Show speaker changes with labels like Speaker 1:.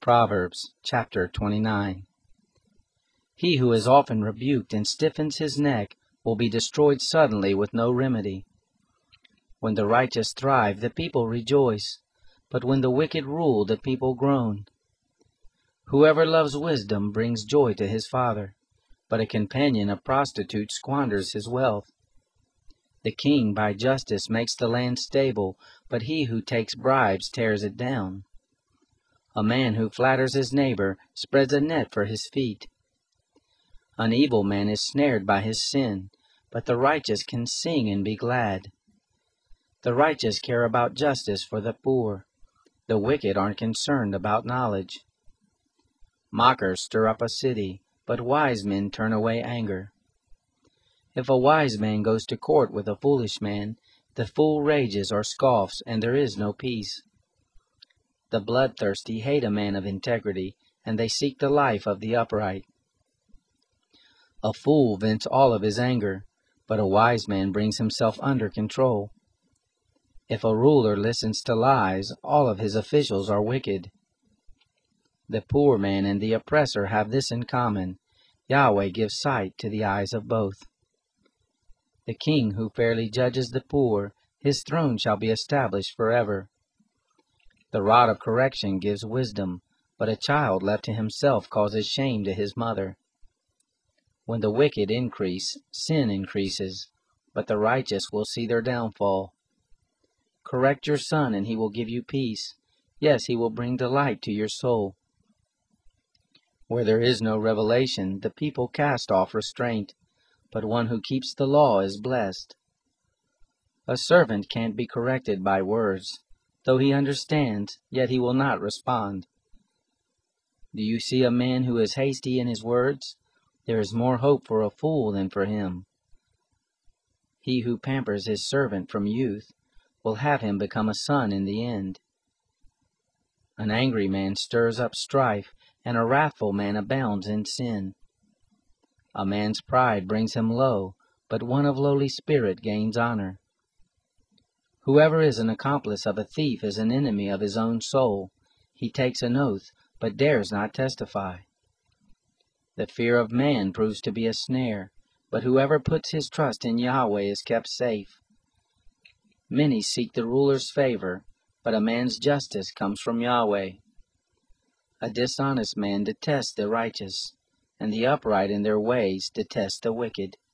Speaker 1: Proverbs chapter 29. He who is often rebuked and stiffens his neck will be destroyed suddenly with no remedy. When the righteous thrive, the people rejoice, but when the wicked rule, the people groan. Whoever loves wisdom brings joy to his father, but a companion of prostitutes squanders his wealth. The king by justice makes the land stable, but he who takes bribes tears it down. A man who flatters his neighbor spreads a net for his feet. An evil man is snared by his sin, but the righteous can sing and be glad. The righteous care about justice for the poor. The wicked aren't concerned about knowledge. Mockers stir up a city, but wise men turn away anger. If a wise man goes to court with a foolish man, the fool rages or scoffs, and there is no peace. The bloodthirsty hate a man of integrity, and they seek the life of the upright. A fool vents all of his anger, but a wise man brings himself under control. If a ruler listens to lies, all of his officials are wicked. The poor man and the oppressor have this in common: Yahweh gives sight to the eyes of both. The king who fairly judges the poor, his throne shall be established forever. The rod of correction gives wisdom, but a child left to himself causes shame to his mother. When the wicked increase, sin increases, but the righteous will see their downfall. Correct your son, and he will give you peace. Yes, he will bring delight to your soul. Where there is no revelation, the people cast off restraint, but one who keeps the law is blessed. A servant can't be corrected by words. Though he understands, yet he will not respond. Do you see a man who is hasty in his words? There is more hope for a fool than for him. He who pampers his servant from youth will have him become a son in the end. An angry man stirs up strife, and a wrathful man abounds in sin. A man's pride brings him low, but one of lowly spirit gains honor. Whoever is an accomplice of a thief is an enemy of his own soul. He takes an oath, but dares not testify. The fear of man proves to be a snare, but whoever puts his trust in Yahweh is kept safe. Many seek the ruler's favor, but a man's justice comes from Yahweh. A dishonest man detests the righteous, and the upright in their ways detest the wicked.